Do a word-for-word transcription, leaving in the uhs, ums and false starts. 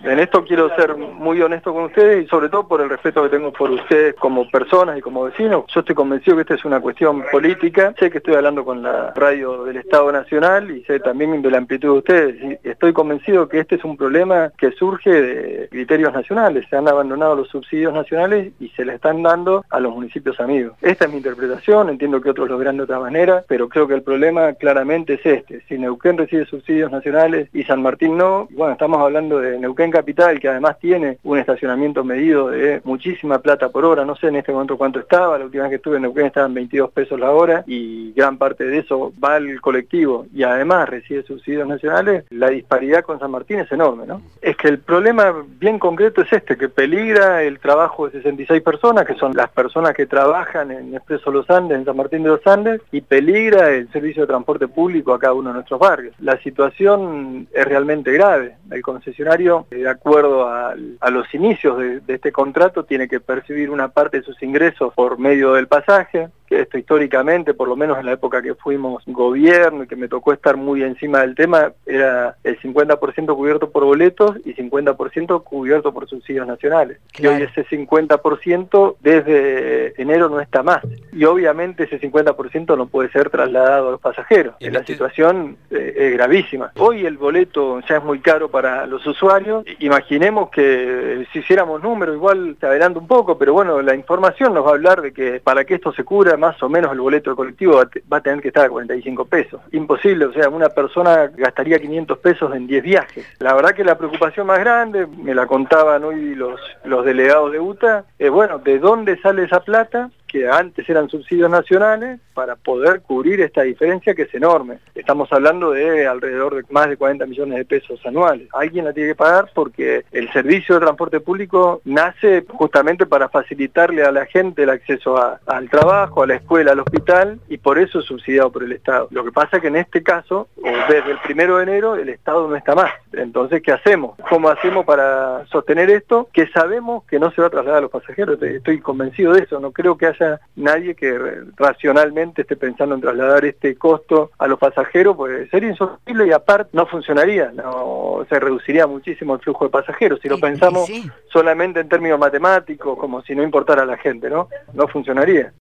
En esto quiero ser muy honesto con ustedes y sobre todo por el respeto que tengo por ustedes como personas y como vecinos. Yo estoy convencido que esta es una cuestión política. Sé que estoy hablando con la radio del Estado Nacional y sé también de la amplitud de ustedes. Y estoy convencido que este es un problema que surge de criterios nacionales. Se han abandonado los subsidios nacionales y se le están dando a los municipios amigos. Esta es mi interpretación, entiendo que otros lo verán de otra manera, pero creo que el problema claramente es este. Si Neuquén recibe subsidios nacionales y San Martín no, bueno, estamos hablando de Neuquén Capital, que además tiene un estacionamiento medido de muchísima plata por hora, no sé en este momento cuánto estaba, la última vez que estuve en Neuquén estaban veintidós pesos la hora y gran parte de eso va al colectivo y además recibe subsidios nacionales, la disparidad con San Martín es enorme, ¿no? Es que el problema bien concreto es este, que peligra el trabajo de sesenta y seis personas, que son las personas que trabajan en Expreso Los Andes, en San Martín de los Andes, y peligra el servicio de transporte público a cada uno de nuestros barrios. La situación es realmente grave. El concesionario, de acuerdo a, a los inicios de, de este contrato, tiene que percibir una parte de sus ingresos por medio del pasaje, que esto históricamente, por lo menos en la época que fuimos gobierno y que me tocó estar muy encima del tema, era el cincuenta por ciento cubierto por boletos y cincuenta por ciento cubierto por subsidios nacionales. Claro. Y hoy ese cincuenta por ciento desde enero no está más. Y obviamente ese cincuenta por ciento no puede ser trasladado a los pasajeros. En la este... situación eh, es gravísima. Hoy el boleto ya es muy caro para los usuarios. Imaginemos que si hiciéramos números, igual te adelanto un poco, pero bueno, la información nos va a hablar de que para que esto se cubra, más o menos el boleto de colectivo va, va a tener que estar a cuarenta y cinco pesos. Imposible, o sea, una persona gastaría quinientos pesos en diez viajes. La verdad que la preocupación más grande, me la contaban hoy los, los delegados de U T A, es bueno, ¿de dónde sale esa plata? Que antes eran subsidios nacionales, para poder cubrir esta diferencia que es enorme. Estamos hablando de alrededor de más de cuarenta millones de pesos anuales. Alguien la tiene que pagar porque el servicio de transporte público nace justamente para facilitarle a la gente el acceso a, al trabajo, a la escuela, al hospital, y por eso es subsidiado por el Estado. Lo que pasa es que en este caso, desde el primero de enero, el Estado no está más. Entonces, ¿qué hacemos? ¿Cómo hacemos para sostener esto? Que sabemos que no se va a trasladar a los pasajeros. Estoy convencido de eso. No creo que haya nadie que racionalmente esté pensando en trasladar este costo a los pasajeros, pues sería insostenible y aparte no funcionaría, no se reduciría muchísimo el flujo de pasajeros. Si lo pensamos sí. solamente en términos matemáticos, como si no importara a la gente, ¿no? No funcionaría.